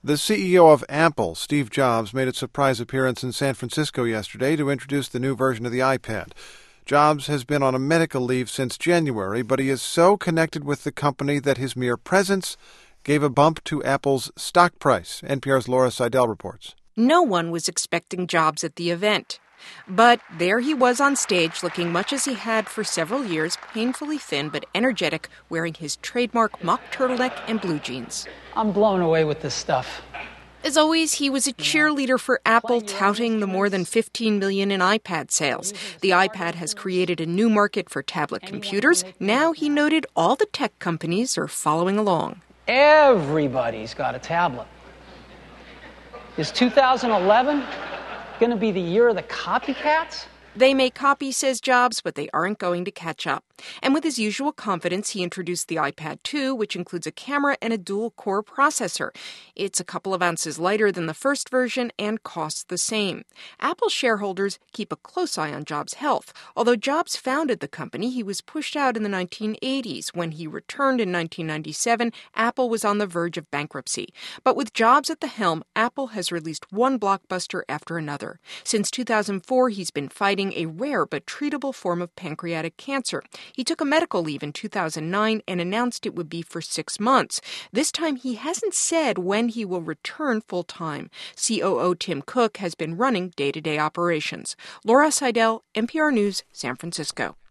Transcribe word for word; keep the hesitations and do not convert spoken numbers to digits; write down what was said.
The C E O of Apple, Steve Jobs, made a surprise appearance in San Francisco yesterday to introduce the new version of the iPad. Jobs has been on a medical leave since January, but he is so connected with the company that his mere presence gave a bump to Apple's stock price. N P R's Laura Seidel reports. No one was expecting Jobs at the event. But there he was on stage, looking much as he had for several years, painfully thin but energetic, wearing his trademark mock turtleneck and blue jeans. I'm blown away with this stuff. As always, he was a cheerleader for Apple, touting the more than fifteen million in iPad sales. The iPad has created a new market for tablet computers. Now, he noted, all the tech companies are following along. Everybody's got a tablet. Is two thousand eleven going to be the year of the copycats? They may copy, says Jobs, but they aren't going to catch up. And with his usual confidence, he introduced the iPad two, which includes a camera and a dual-core processor. It's a couple of ounces lighter than the first version and costs the same. Apple shareholders keep a close eye on Jobs' health. Although Jobs founded the company, he was pushed out in the nineteen eighties. When he returned in nineteen ninety-seven, Apple was on the verge of bankruptcy. But with Jobs at the helm, Apple has released one blockbuster after another. Since two thousand four, he's been fighting a rare but treatable form of pancreatic cancer. He took a medical leave in two thousand nine and announced it would be for six months. This time, he hasn't said when he will return full-time. C O O Tim Cook has been running day-to-day operations. Laura Seidel, N P R News, San Francisco.